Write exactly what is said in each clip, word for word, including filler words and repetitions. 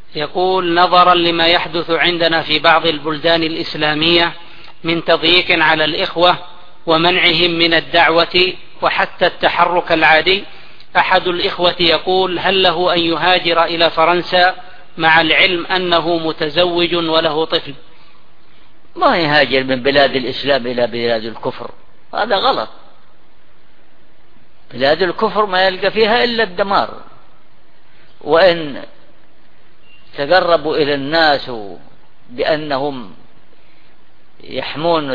يقول: نظرا لما يحدث عندنا في بعض البلدان الإسلامية من تضييق على الإخوة ومنعهم من الدعوة وحتى التحرك العادي، أحد الإخوة يقول: هل له أن يهاجر إلى فرنسا مع العلم أنه متزوج وله طفل؟ ما يهاجر من بلاد الإسلام إلى بلاد الكفر، هذا غلط. بلاد الكفر ما يلقى فيها إلا الدمار، وإن تقربوا إلى الناس بأنهم يحمون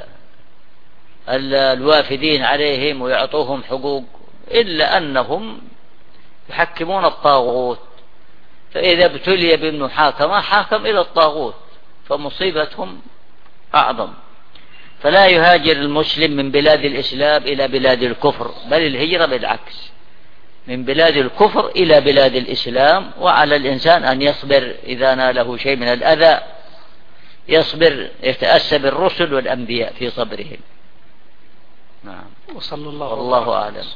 الوافدين عليهم ويعطوهم حقوق، إلا أنهم يحكمون الطاغوت، فإذا ابتلي بابن حاكم حاكم إلى الطاغوت، فمصيبتهم أعظم. فلا يهاجر المسلم من بلاد الإسلام إلى بلاد الكفر، بل الهجرة بالعكس، من بلاد الكفر إلى بلاد الإسلام. وعلى الإنسان أن يصبر إذا ناله شيء من الأذى، يصبر، يتأسى بالرسل والأنبياء في صبرهم. نعم. وصلى الله والله أعلم.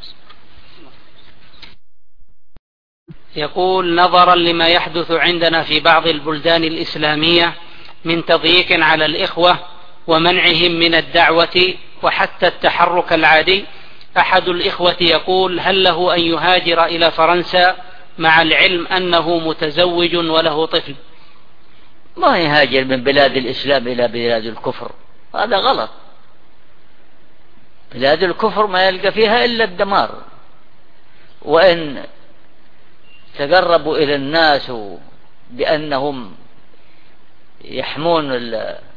يقول: نظرا لما يحدث عندنا في بعض البلدان الإسلامية من تضييق على الإخوة ومنعهم من الدعوة وحتى التحرك العادي، أحد الإخوة يقول: هل له أن يهاجر إلى فرنسا مع العلم أنه متزوج وله طفل؟ ما يهاجر من بلاد الإسلام إلى بلاد الكفر، هذا غلط. بلاد الكفر ما يلقى فيها إلا الدمار، وإن تقربوا إلى الناس بأنهم يحمون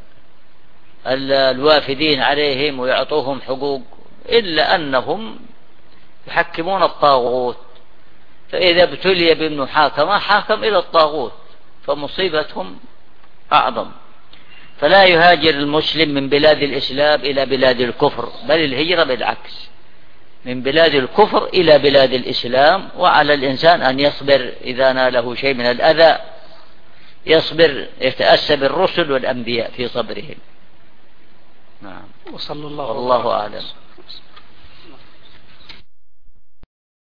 الوافدين عليهم ويعطوهم حقوق، إلا أنهم يحكمون الطاغوت، فإذا ابتلي بابن حاكم حاكم إلى الطاغوت، فمصيبتهم أعظم. فلا يهاجر المسلم من بلاد الإسلام إلى بلاد الكفر، بل الهجرة بالعكس، من بلاد الكفر إلى بلاد الإسلام. وعلى الإنسان أن يصبر إذا ناله شيء من الأذى، يصبر، يتأسى بالرسل والأنبياء في صبرهم. نعم. وصلى الله والله أعلم.